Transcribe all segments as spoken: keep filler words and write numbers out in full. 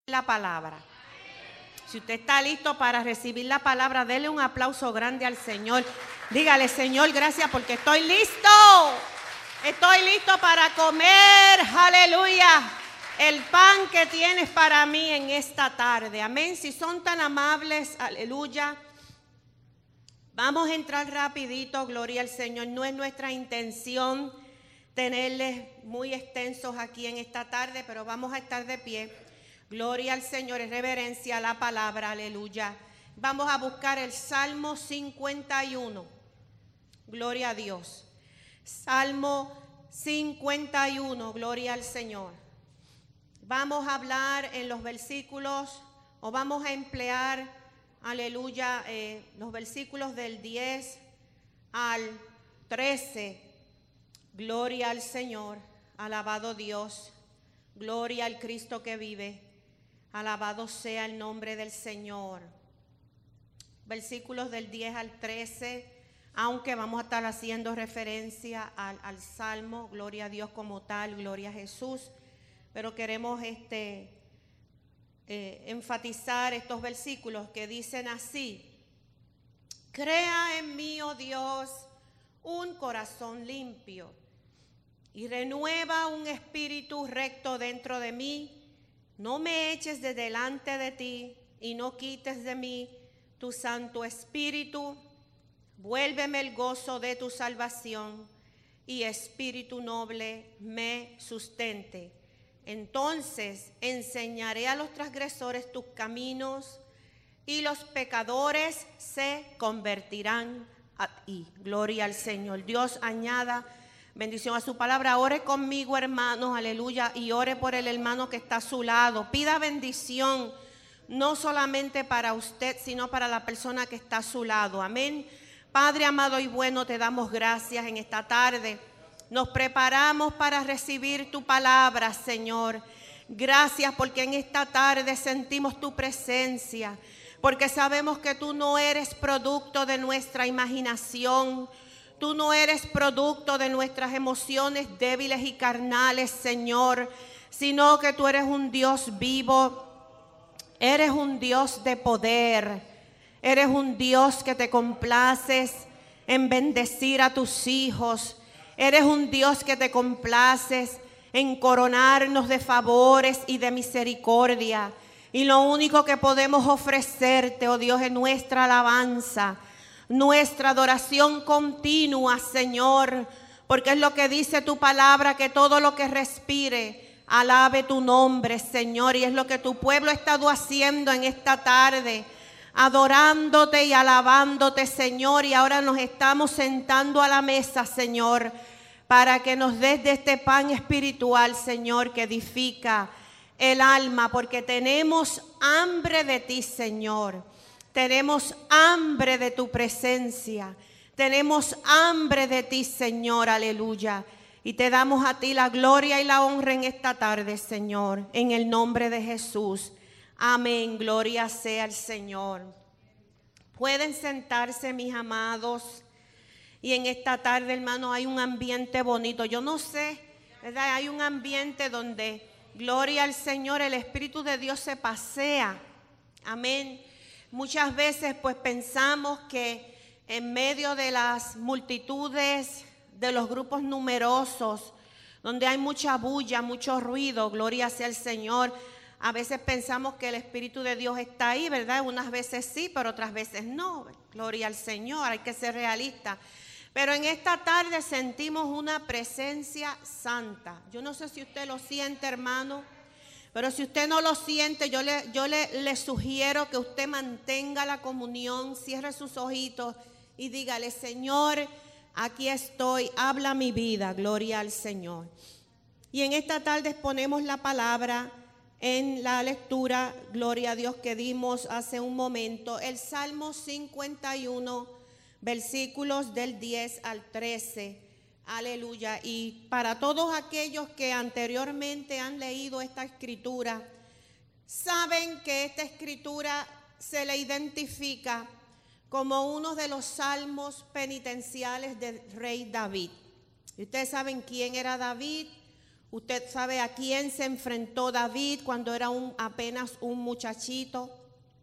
la palabra. Si usted está listo para recibir la palabra, dele un aplauso grande al Señor. Dígale, Señor, gracias porque estoy listo. Estoy listo para comer, aleluya, el pan que tienes para mí en esta tarde. Amén. Si son tan amables, aleluya. Vamos a entrar rapidito, gloria al Señor. No es nuestra intención tenerles muy extensos aquí en esta tarde, pero vamos a estar de pie. Gloria al Señor, en reverencia a la palabra, aleluya. Vamos a buscar el Salmo cincuenta y uno. Gloria a Dios. Salmo cincuenta y uno, gloria al Señor. Vamos a hablar en los versículos, o vamos a emplear, aleluya, eh, los versículos del diez al trece. Gloria al Señor, alabado Dios, gloria al Cristo que vive, alabado sea el nombre del Señor. Versículos del diez al trece, aunque vamos a estar haciendo referencia al, al Salmo, gloria a Dios como tal, gloria a Jesús, pero queremos este, eh, enfatizar estos versículos que dicen así: crea en mí, oh Dios, un corazón limpio y renueva un espíritu recto dentro de mí. No me eches de delante de ti y no quites de mí tu Santo Espíritu. Vuélveme el gozo de tu salvación y espíritu noble me sustente. Entonces enseñaré a los transgresores tus caminos y los pecadores se convertirán a ti. Gloria al Señor. Dios añada bendición a su palabra. Ore conmigo, hermanos, aleluya, y ore por el hermano que está a su lado. Pida bendición, no solamente para usted, sino para la persona que está a su lado. Amén. Padre amado y bueno, te damos gracias en esta tarde. Nos preparamos para recibir tu palabra, Señor. Gracias porque en esta tarde sentimos tu presencia, porque sabemos que tú no eres producto de nuestra imaginación. Tú no eres producto de nuestras emociones débiles y carnales, Señor, sino que tú eres un Dios vivo, eres un Dios de poder, eres un Dios que te complaces en bendecir a tus hijos, eres un Dios que te complaces en coronarnos de favores y de misericordia. Y lo único que podemos ofrecerte, oh Dios, es nuestra alabanza, nuestra adoración continua, Señor, porque es lo que dice tu palabra, que todo lo que respire alabe tu nombre, Señor, y es lo que tu pueblo ha estado haciendo en esta tarde, adorándote y alabándote, Señor, y ahora nos estamos sentando a la mesa, Señor, para que nos des de este pan espiritual, Señor, que edifica el alma, porque tenemos hambre de ti, Señor. Tenemos hambre de tu presencia, tenemos hambre de ti, Señor, aleluya. Y te damos a ti la gloria y la honra en esta tarde, Señor, en el nombre de Jesús. Amén, gloria sea al Señor. Pueden sentarse, mis amados. Y en esta tarde, hermano, hay un ambiente bonito. Yo no sé, ¿verdad? Hay un ambiente donde, gloria al Señor, el Espíritu de Dios se pasea. Amén. Muchas veces pues pensamos que en medio de las multitudes, de los grupos numerosos, donde hay mucha bulla, mucho ruido, gloria sea el Señor, a veces pensamos que el Espíritu de Dios está ahí, ¿verdad? Unas veces sí, pero otras veces no. Gloria al Señor, hay que ser realistas. Pero en esta tarde sentimos una presencia santa. Yo no sé si usted lo siente, hermano. Pero si usted no lo siente, yo le, yo le, le sugiero que usted mantenga la comunión, cierre sus ojitos y dígale: Señor, aquí estoy, habla mi vida, gloria al Señor. Y en esta tarde exponemos la palabra en la lectura, gloria a Dios, que dimos hace un momento, el Salmo cincuenta y uno, versículos del diez al trece. Aleluya. Y para todos aquellos que anteriormente han leído esta escritura, saben que esta escritura se le identifica como uno de los salmos penitenciales del rey David. Y ustedes saben quién era David, Usted sabe a quién se enfrentó David cuando era un, apenas un muchachito.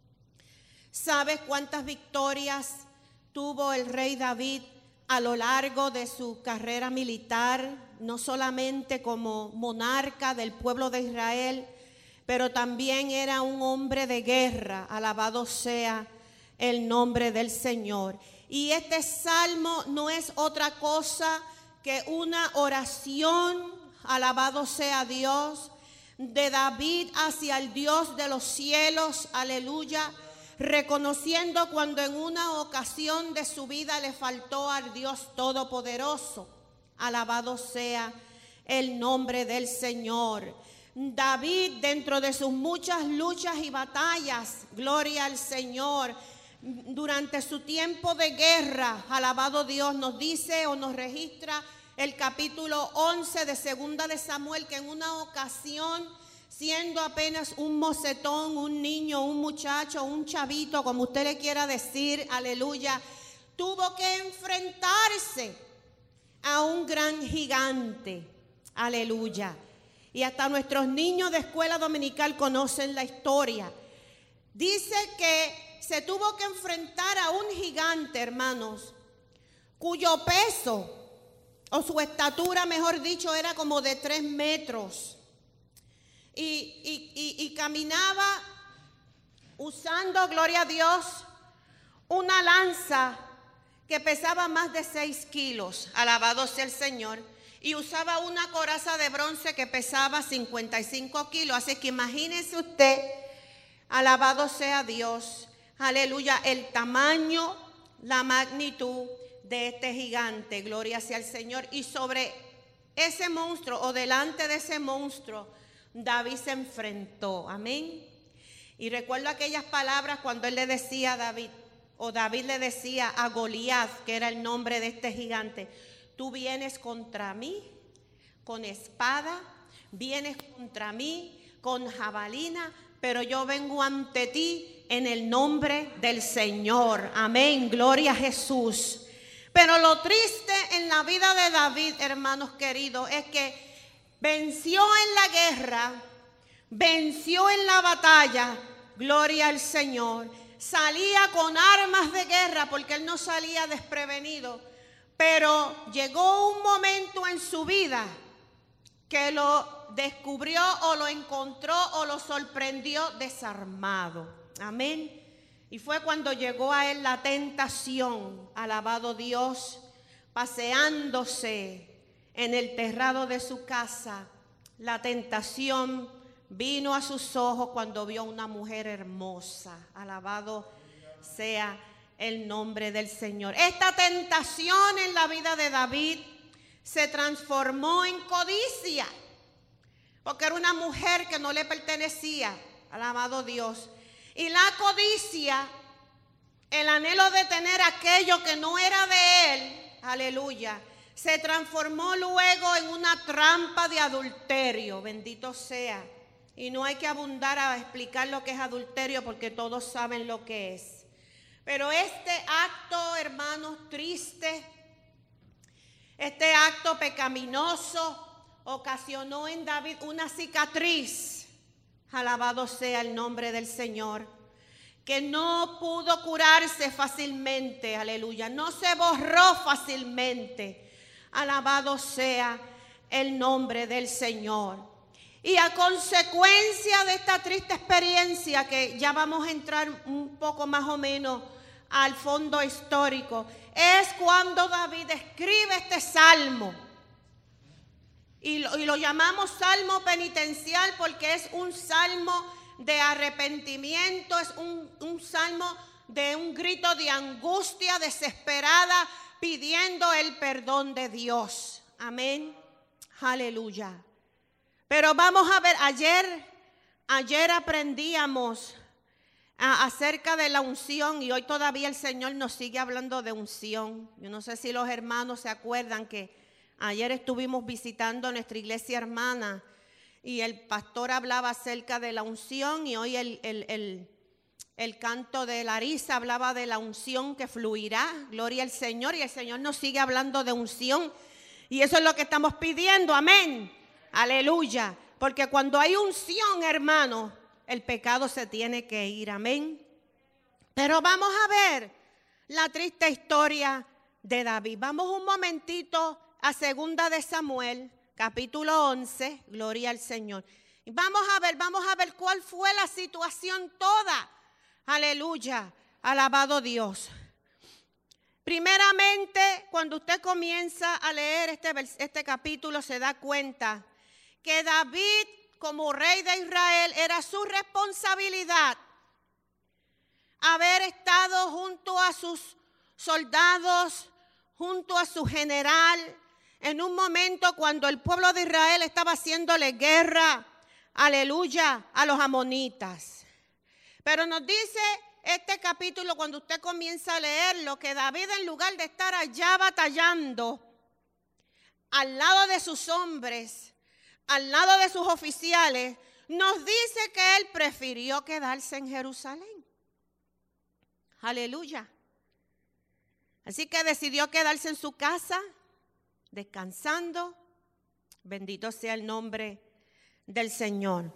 ¿Sabe cuántas victorias tuvo el rey David a lo largo de su carrera militar? No solamente como monarca del pueblo de Israel, pero también era un hombre de guerra. Alabado sea el nombre del Señor. Y este salmo no es otra cosa que una oración, alabado sea Dios, de David hacia el Dios de los cielos, aleluya, reconociendo cuando en una ocasión de su vida le faltó al Dios Todopoderoso. Alabado sea el nombre del Señor. David, dentro de sus muchas luchas y batallas, gloria al Señor, durante su tiempo de guerra, alabado Dios, nos dice o nos registra el capítulo once de Segunda de Samuel, que en una ocasión, siendo apenas un mocetón, un niño, un muchacho, un chavito, como usted le quiera decir, aleluya, tuvo que enfrentarse a un gran gigante, aleluya. Y hasta nuestros niños de escuela dominical conocen la historia. Dice que se tuvo que enfrentar a un gigante, hermanos, cuyo peso, o su estatura, mejor dicho, era como de tres metros. Y, y, y, y caminaba usando, gloria a Dios, una lanza que pesaba más de seis kilos, alabado sea el Señor, y usaba una coraza de bronce que pesaba cincuenta y cinco kilos. Así que imagínese usted, alabado sea Dios, aleluya, el tamaño, la magnitud de este gigante, gloria sea el Señor. Y sobre ese monstruo, o delante de ese monstruo, David se enfrentó, amén. Y recuerdo aquellas palabras cuando él le decía a David, o David le decía a Goliat, que era el nombre de este gigante: tú vienes contra mí con espada, vienes contra mí con jabalina, pero yo vengo ante ti en el nombre del Señor. Amén, gloria a Jesús. Pero lo triste en la vida de David, hermanos queridos, es que venció en la guerra, venció en la batalla, gloria al Señor. Salía con armas de guerra porque él no salía desprevenido. Pero llegó un momento en su vida que lo descubrió o lo encontró o lo sorprendió desarmado. Amén. Y fue cuando llegó a él la tentación, alabado Dios, paseándose en el terrado de su casa. La tentación vino a sus ojos cuando vio a una mujer hermosa. Alabado sea el nombre del Señor. Esta tentación en la vida de David se transformó en codicia, porque era una mujer que no le pertenecía, alabado Dios. Y la codicia, el anhelo de tener aquello que no era de él, aleluya, se transformó luego en una trampa de adulterio, bendito sea. Y no hay que abundar a explicar lo que es adulterio porque todos saben lo que es. Pero este acto, hermanos, triste, este acto pecaminoso, ocasionó en David una cicatriz, alabado sea el nombre del Señor, que no pudo curarse fácilmente, aleluya, no se borró fácilmente, alabado sea el nombre del Señor. Y a consecuencia de esta triste experiencia, que ya vamos a entrar un poco más o menos al fondo histórico, es cuando David escribe este salmo. Y lo, y lo llamamos salmo penitencial porque es un salmo de arrepentimiento, es un, un salmo de un grito de angustia desesperada pidiendo el perdón de Dios. Amén. Aleluya. Pero vamos a ver, ayer, ayer aprendíamos a, acerca de la unción y hoy todavía el Señor nos sigue hablando de unción. Yo no sé si los hermanos se acuerdan que ayer estuvimos visitando nuestra iglesia hermana y el pastor hablaba acerca de la unción y hoy el, el, el, el canto de Larisa hablaba de la unción que fluirá. Gloria al Señor, y el Señor nos sigue hablando de unción y eso es lo que estamos pidiendo. Amén. Aleluya. Porque cuando hay unción, hermano, el pecado se tiene que ir. Amén. Pero vamos a ver la triste historia de David. Vamos un momentito a segunda de Samuel, capítulo once. Gloria al Señor. Y vamos a ver, vamos a ver cuál fue la situación toda. Aleluya. Alabado Dios. Primeramente, cuando usted comienza a leer este, este capítulo, se da cuenta que David, como rey de Israel, era su responsabilidad haber estado junto a sus soldados, junto a su general, en un momento cuando el pueblo de Israel estaba haciéndole guerra, aleluya, a los amonitas. Pero nos dice este capítulo, cuando usted comienza a leerlo, que David, en lugar de estar allá batallando, al lado de sus hombres, al lado de sus oficiales, nos dice que él prefirió quedarse en Jerusalén. Aleluya. Así que decidió quedarse en su casa, descansando. Bendito sea el nombre del Señor.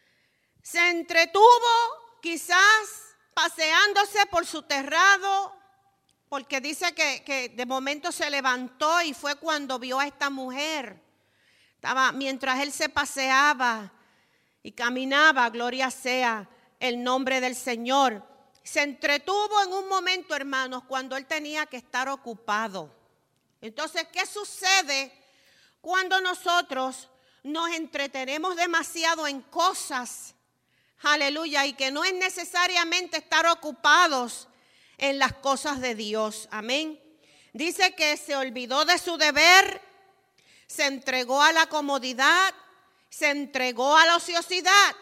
Se entretuvo quizás paseándose por su terrado, porque dice que, que de momento se levantó y fue cuando vio a esta mujer. Estaba, mientras él se paseaba y caminaba, gloria sea el nombre del Señor. Se entretuvo en un momento, hermanos, cuando él tenía que estar ocupado. Entonces, ¿qué sucede cuando nosotros nos entretenemos demasiado en cosas? Aleluya, y que no es necesariamente estar ocupados en las cosas de Dios. Amén. Dice que se olvidó de su deber, se entregó a la comodidad, se entregó a la ociosidad.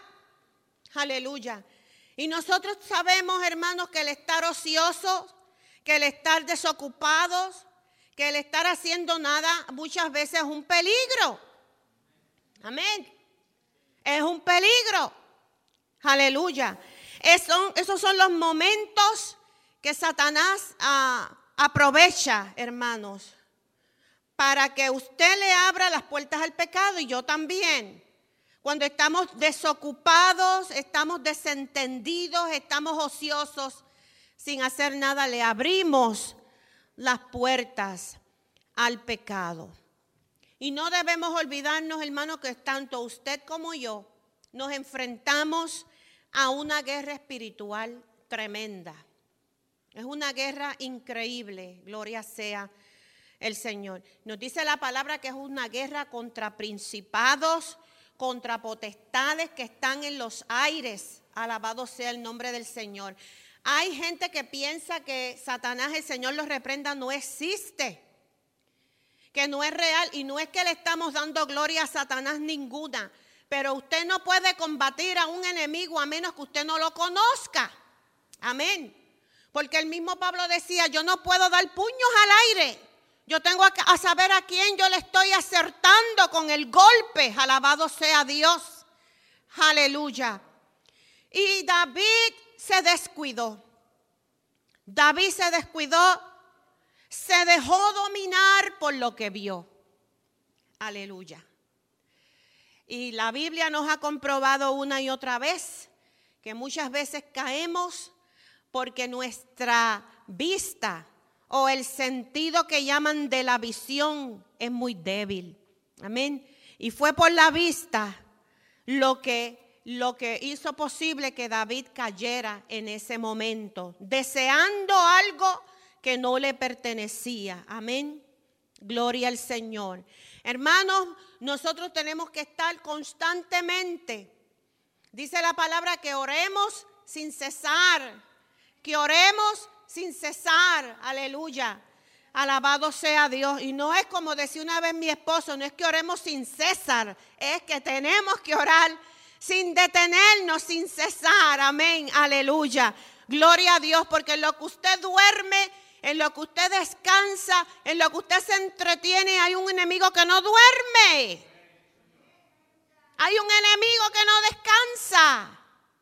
Aleluya. Y nosotros sabemos, hermanos, que el estar ociosos, que el estar desocupados, que el estar haciendo nada muchas veces es un peligro. Amén. Es un peligro. Aleluya. Esos, esos son los momentos que Satanás ah, aprovecha, hermanos, para que usted le abra las puertas al pecado, y yo también. Cuando estamos desocupados, estamos desentendidos, estamos ociosos, sin hacer nada, le abrimos las puertas al pecado. Y no debemos olvidarnos, hermanos, que tanto usted como yo nos enfrentamos a una guerra espiritual tremenda. Es una guerra increíble, gloria sea el Señor. Nos dice la palabra que es una guerra contra principados, contra potestades que están en los aires. Alabado sea el nombre del Señor. Hay gente que piensa que Satanás, el Señor los reprenda, no existe, que no es real, y no es que le estamos dando gloria a Satanás ninguna, pero usted no puede combatir a un enemigo a menos que usted no lo conozca. Amén. Porque el mismo Pablo decía, yo no puedo dar puños al aire. Yo tengo a saber a quién yo le estoy acertando con el golpe. Alabado sea Dios. Aleluya. Y David se descuidó. David se descuidó. Se dejó dominar por lo que vio. Aleluya. Y la Biblia nos ha comprobado una y otra vez que muchas veces caemos porque nuestra vista o el sentido que llaman de la visión es muy débil. Amén. Y fue por la vista lo que, lo que hizo posible que David cayera en ese momento, deseando algo que no le pertenecía. Amén. Gloria al Señor. Hermanos, nosotros tenemos que estar constantemente. Dice la palabra que oremos sin cesar. Que oremos sin cesar, aleluya, alabado sea Dios. Y no es como decía una vez mi esposo, no es que oremos sin cesar, es que tenemos que orar sin detenernos, sin cesar, amén, aleluya, gloria a Dios, porque en lo que usted duerme, en lo que usted descansa, en lo que usted se entretiene, hay un enemigo que no duerme, hay un enemigo que no descansa.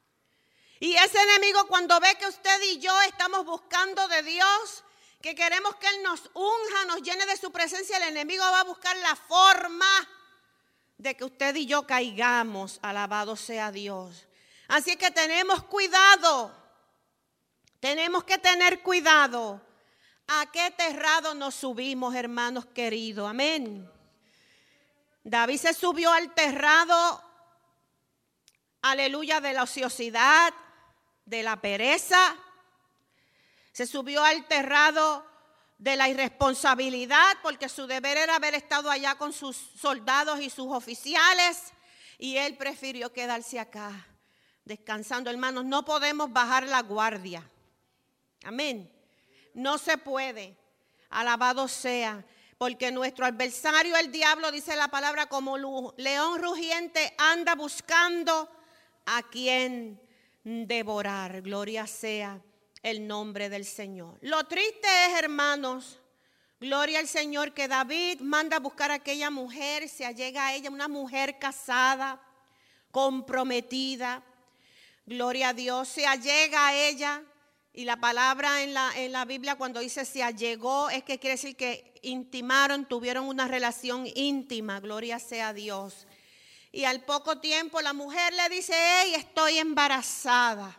Y ese enemigo, cuando ve que usted y yo estamos buscando de Dios, que queremos que Él nos unja, nos llene de su presencia, el enemigo va a buscar la forma de que usted y yo caigamos, alabado sea Dios. Así que tenemos cuidado, tenemos que tener cuidado. ¿A qué terrado nos subimos, hermanos queridos? Amén. David se subió al terrado, aleluya, de la ociosidad, de la pereza. Se subió al terrado de la irresponsabilidad, porque su deber era haber estado allá con sus soldados y sus oficiales, y él prefirió quedarse acá, descansando. Hermanos, no podemos bajar la guardia. Amén. No se puede. Alabado sea. Porque nuestro adversario, el diablo, dice la palabra, como león rugiente, anda buscando a quien devorar. Gloria sea el nombre del Señor. Lo triste es, hermanos, gloria al Señor, que David manda a buscar a aquella mujer, se allega a ella, una mujer casada, comprometida. Gloria a Dios, se allega a ella. Y la palabra en la, en la Biblia cuando dice se allegó es que quiere decir que intimaron, tuvieron una relación íntima, gloria sea a Dios. Y al poco tiempo la mujer le dice, hey, estoy embarazada,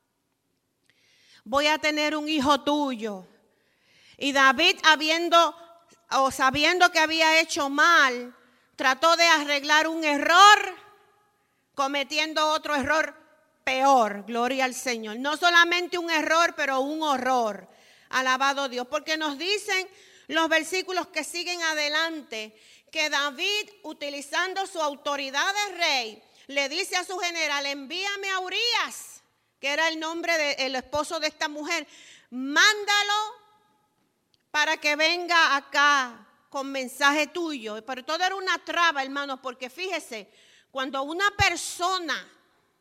voy a tener un hijo tuyo. Y David, habiendo o sabiendo que había hecho mal, trató de arreglar un error, cometiendo otro error peor, gloria al Señor. No solamente un error, pero un horror. Alabado Dios. Porque nos dicen los versículos que siguen adelante que David, utilizando su autoridad de rey, le dice a su general, envíame a Urías, que era el nombre del esposo de esta mujer, mándalo para que venga acá con mensaje tuyo. Pero todo era una traba, hermanos, porque fíjese, cuando una persona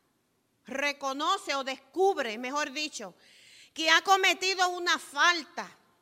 reconoce o descubre, mejor dicho, que ha cometido una falta,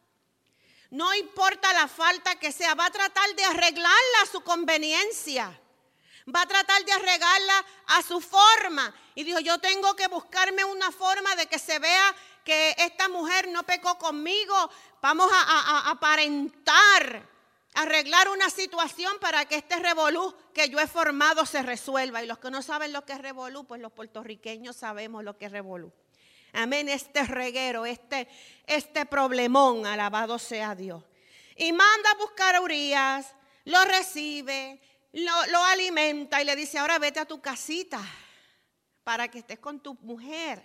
no importa la falta que sea, va a tratar de arreglarla a su conveniencia, va a tratar de arreglarla a su forma. Y dijo, yo tengo que buscarme una forma de que se vea que esta mujer no pecó conmigo, vamos a, a, a aparentar, arreglar una situación para que este revolú que yo he formado se resuelva. Y los que no saben lo que es revolú, pues los puertorriqueños sabemos lo que es revolú. Amén, este reguero, este, este problemón, alabado sea Dios. Y manda a buscar a Urías, lo recibe, lo, lo alimenta y le dice, ahora vete a tu casita para que estés con tu mujer.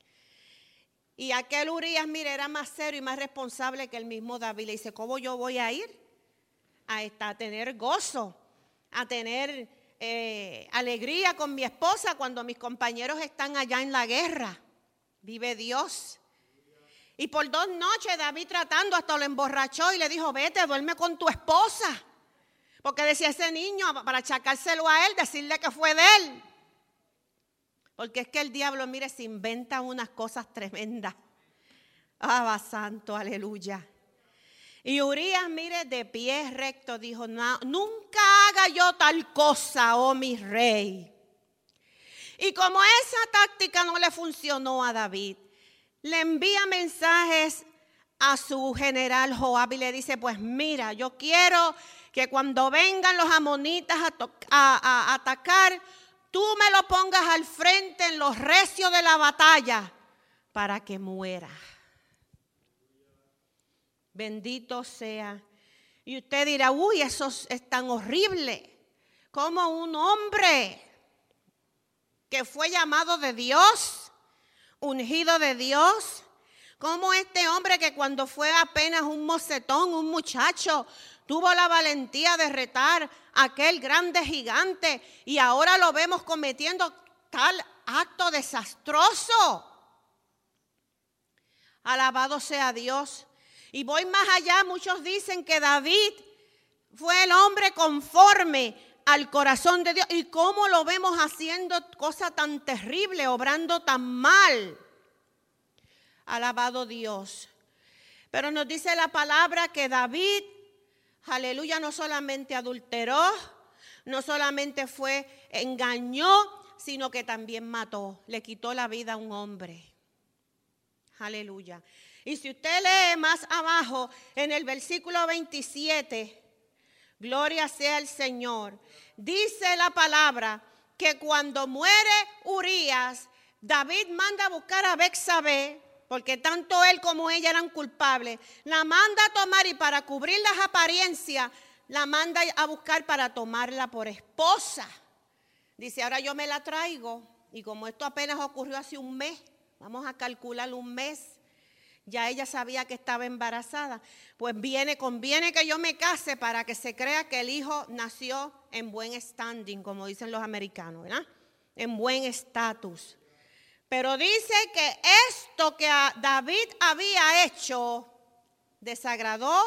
Y aquel Urías, mire, era más serio y más responsable que el mismo David. Le dice, ¿cómo yo voy a ir? A, esta, a tener gozo, a tener eh, alegría con mi esposa cuando mis compañeros están allá en la guerra. Vive Dios. Y por dos noches David tratando, hasta lo emborrachó y le dijo, vete, duerme con tu esposa. Porque decía ese niño, para achacárselo a él, decirle que fue de él. Porque es que el diablo, mire, se inventa unas cosas tremendas. Ah, santo, aleluya. Y Urías, mire, de pie recto, dijo, no, nunca haga yo tal cosa, oh mi rey. Y como esa táctica no le funcionó a David, le envía mensajes a su general Joab y le dice, pues mira, yo quiero que cuando vengan los amonitas a, a, a atacar, tú me lo pongas al frente en los recios de la batalla para que muera. Bendito sea. Y usted dirá, uy, eso es tan horrible. Como un hombre que fue llamado de Dios, ungido de Dios, como este hombre que cuando fue apenas un mocetón, un muchacho, tuvo la valentía de retar a aquel grande gigante y ahora lo vemos cometiendo tal acto desastroso. Alabado sea Dios. Y voy más allá, muchos dicen que David fue el hombre conforme al corazón de Dios. ¿Y cómo lo vemos haciendo cosas tan terribles, obrando tan mal? Alabado Dios. Pero nos dice la palabra que David, aleluya, no solamente adulteró, no solamente fue, engañó, sino que también mató, le quitó la vida a un hombre. Aleluya. Y si usted lee más abajo en el versículo veintisiete, Gloria sea el Señor. Dice la palabra que cuando muere Urías, David manda a buscar a Betsabé, porque tanto él como ella eran culpables. La manda a tomar y para cubrir las apariencias, la manda a buscar para tomarla por esposa. Dice, ahora yo me la traigo. Y como esto apenas ocurrió hace un mes, vamos a calcular un mes, ya ella sabía que estaba embarazada. Pues viene, conviene que yo me case para que se crea que el hijo nació en buen standing, como dicen los americanos, ¿verdad? En buen estatus. Pero dice que esto que David había hecho desagradó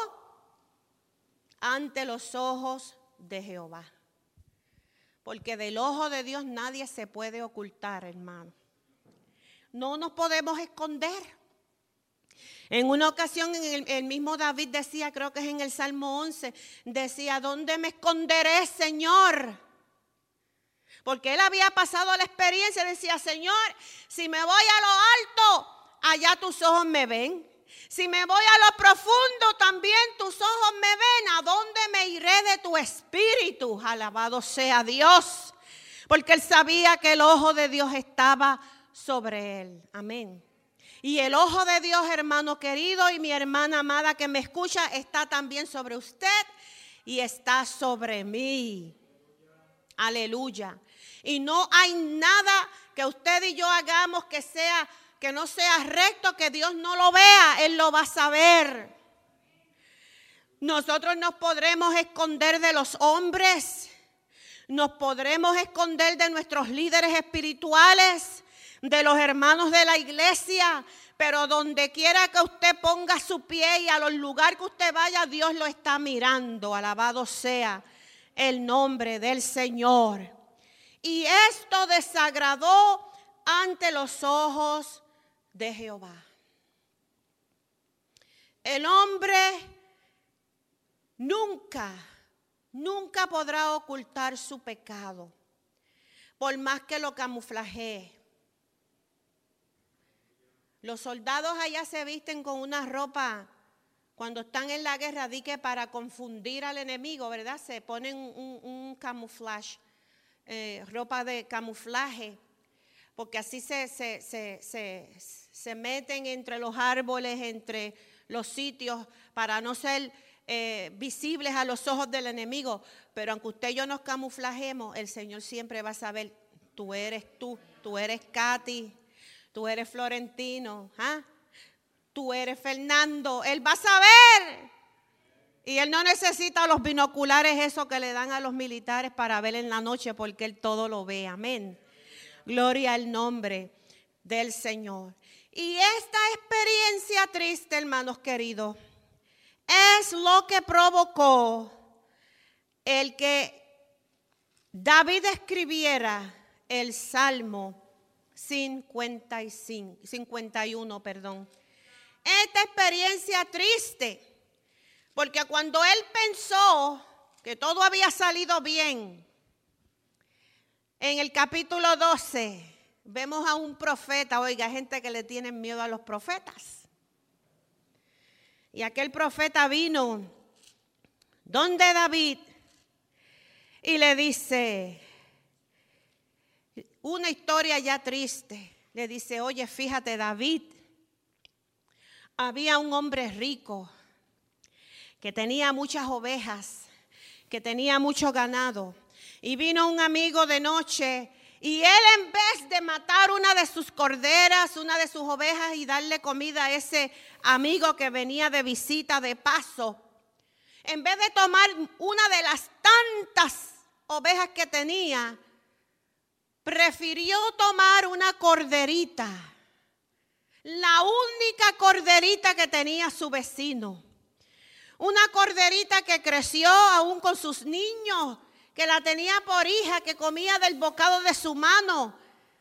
ante los ojos de Jehová. Porque del ojo de Dios nadie se puede ocultar, hermano. No nos podemos esconder. En una ocasión el, el mismo David decía, creo que es en el Salmo once, decía, ¿dónde me esconderé, Señor? Porque él había pasado la experiencia, decía, Señor, si me voy a lo alto, allá tus ojos me ven. Si me voy a lo profundo, también tus ojos me ven. ¿A dónde me iré de tu espíritu? Alabado sea Dios. Porque él sabía que el ojo de Dios estaba sobre él. Amén. Y el ojo de Dios, hermano querido, y mi hermana amada que me escucha, está también sobre usted y está sobre mí. Aleluya. Y no hay nada que usted y yo hagamos que sea, que no sea recto, que Dios no lo vea, Él lo va a saber. Nosotros nos podremos esconder de los hombres, nos podremos esconder de nuestros líderes espirituales, de los hermanos de la iglesia, pero donde quiera que usted ponga su pie y a los lugares que usted vaya, Dios lo está mirando. Alabado sea el nombre del Señor. Y esto desagradó ante los ojos de Jehová. El hombre nunca, nunca podrá ocultar su pecado, por más que lo camuflajee. Los soldados allá se visten con una ropa, cuando están en la guerra, di que para confundir al enemigo, ¿verdad? Se ponen un, un camuflaje, eh, ropa de camuflaje, porque así se, se, se, se, se meten entre los árboles, entre los sitios, para no ser eh, visibles a los ojos del enemigo. Pero aunque usted y yo nos camuflajemos, el Señor siempre va a saber, tú eres tú, tú eres Katy, tú eres Florentino, ¿ah? Tú eres Fernando. Él va a saber. Y él no necesita los binoculares esos que le dan a los militares para ver en la noche, porque él todo lo ve. Amén. Gloria al nombre del Señor. Y esta experiencia triste, hermanos queridos, es lo que provocó el que David escribiera el Salmo cincuenta y cinco, cincuenta y uno, perdón. Esta experiencia triste, porque cuando él pensó que todo había salido bien, en el capítulo doce vemos a un profeta, oiga, gente que le tienen miedo a los profetas. Y aquel profeta vino donde David y le dice una historia ya triste. Le dice, oye, fíjate, David, había un hombre rico que tenía muchas ovejas, que tenía mucho ganado. Y vino un amigo de noche y él, en vez de matar una de sus corderas, una de sus ovejas y darle comida a ese amigo que venía de visita, de paso, en vez de tomar una de las tantas ovejas que tenía, prefirió tomar una corderita, la única corderita que tenía su vecino. Una corderita que creció aún con sus niños, que la tenía por hija, que comía del bocado de su mano.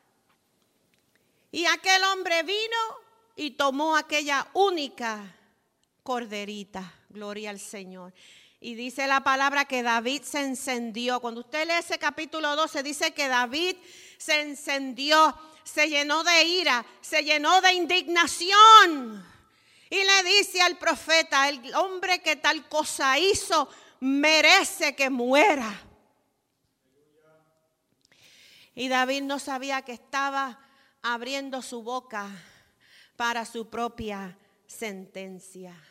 Y aquel hombre vino y tomó aquella única corderita. Gloria al Señor. Y dice la palabra que David se encendió. Cuando usted lee ese capítulo doce, dice que David se encendió, se llenó de ira, se llenó de indignación. Y le dice al profeta, el hombre que tal cosa hizo, merece que muera. Y David no sabía que estaba abriendo su boca para su propia sentencia.